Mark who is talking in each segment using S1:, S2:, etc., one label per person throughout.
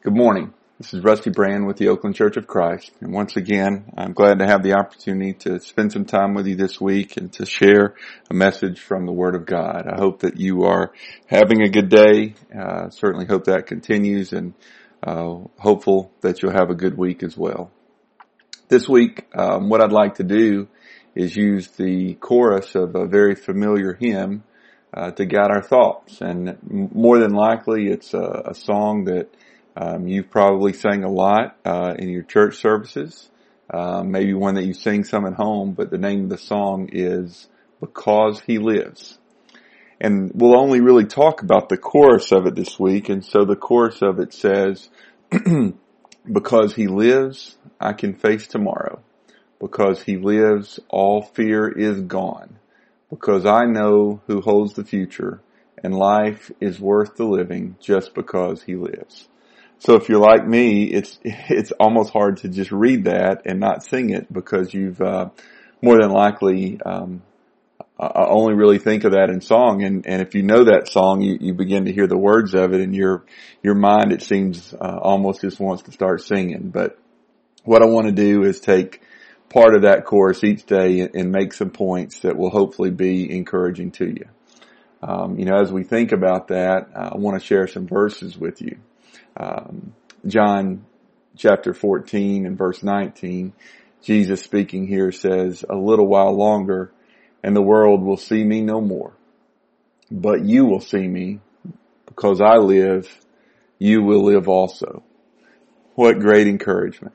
S1: Good morning. This is Rusty Brand with the Oakland Church of Christ. And once again, I'm glad to have the opportunity to spend some time with you this week and to share a message from the Word of God. I hope that you are having a good day. Certainly hope that continues, and hopeful that you'll have a good week as well. This week, what I'd like to do is use the chorus of a very familiar hymn to guide our thoughts. And more than likely, it's a song that you've probably sang a lot in your church services, maybe one that you sing some at home, but the name of the song is Because He Lives. And we'll only really talk about the chorus of it this week, and so the chorus of it says, because He lives, I can face tomorrow. Because He lives, all fear is gone. Because I know who holds the future, and life is worth the living just because He lives. So if you're like me, it's almost hard to just read that and not sing it, because you've more than likely only really think of that in song. And if you know that song, you begin to hear the words of it, and your mind, it seems, almost just wants to start singing. But what I want to do is take part of that chorus each day and make some points that will hopefully be encouraging to you. As we think about that, I want to share some verses with you. John chapter 14 and verse 19, Jesus speaking here says, a little while longer and the world will see me no more, but you will see me. Because I live, you will live also. What great encouragement.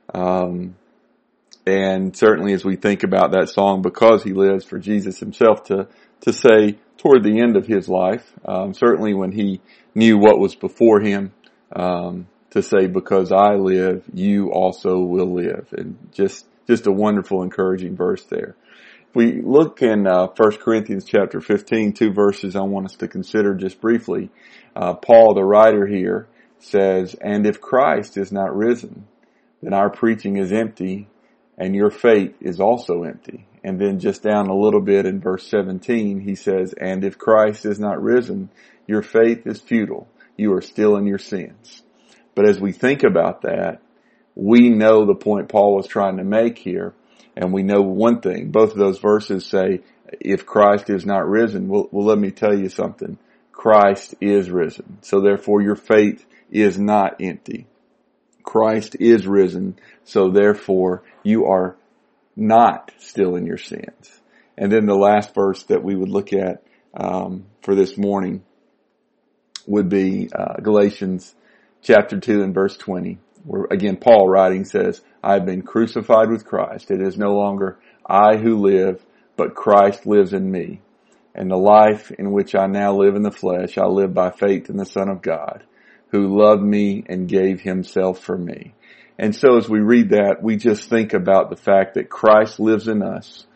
S1: And certainly as we think about that song, Because He Lives, for Jesus Himself to say toward the end of His life, certainly when He knew what was before Him, to say, because I live, you also will live. And just a wonderful, encouraging verse there. If we look in 1 Corinthians chapter 15, two verses I want us to consider just briefly. Paul, the writer here, says, and if Christ is not risen, then our preaching is empty, and your faith is also empty. And then just down a little bit in verse 17, he says, and if Christ is not risen, your faith is futile. You are still in your sins. But as we think about that, we know the point Paul was trying to make here. And we know one thing. Both of those verses say, if Christ is not risen, well, let me tell you something. Christ is risen. So therefore your faith is not empty. Christ is risen. So therefore you are not still in your sins. And then the last verse that we would look at for this morning would be Galatians chapter 2 and verse 20, where again Paul writing says, I have been crucified with Christ. It is no longer I who live, but Christ lives in me. And the life in which I now live in the flesh, I live by faith in the Son of God, who loved me and gave Himself for me. And so as we read that, we just think about the fact that Christ lives in us,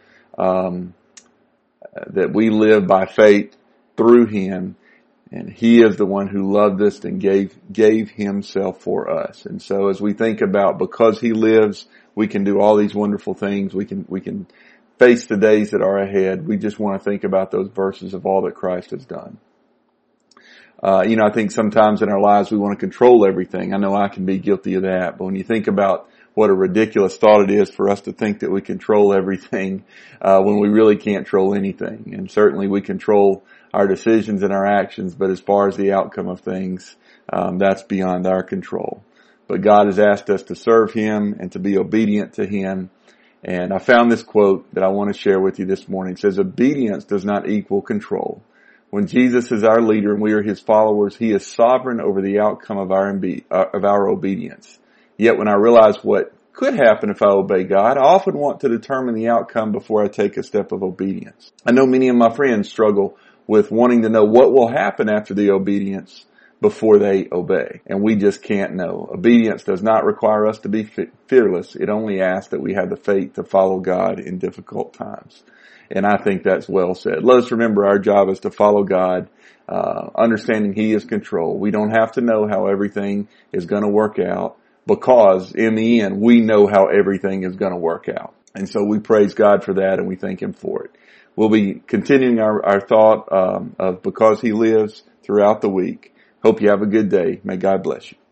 S1: that we live by faith through Him, and He is the one who loved us and gave Himself for us. And so as we think about because He lives, we can do all these wonderful things. We can face the days that are ahead. We just want to think about those verses of all that Christ has done. I think sometimes in our lives we want to control everything. I know I can be guilty of that. But when you think about what a ridiculous thought it is for us to think that we control everything, when we really can't control anything. And certainly we control our decisions and our actions, but as far as the outcome of things, that's beyond our control. But God has asked us to serve Him and to be obedient to Him. And I found this quote that I want to share with you this morning. It says, obedience does not equal control. When Jesus is our leader and we are His followers, He is sovereign over the outcome of our obedience. Yet when I realize what could happen if I obey God, I often want to determine the outcome before I take a step of obedience. I know many of my friends struggle with wanting to know what will happen after the obedience before they obey. And we just can't know. Obedience does not require us to be fearless. It only asks that we have the faith to follow God in difficult times. And I think that's well said. Let us remember our job is to follow God, understanding He is control. We don't have to know how everything is going to work out, because in the end, we know how everything is going to work out. And so we praise God for that, and we thank Him for it. We'll be continuing our thought of Because He Lives throughout the week. Hope you have a good day. May God bless you.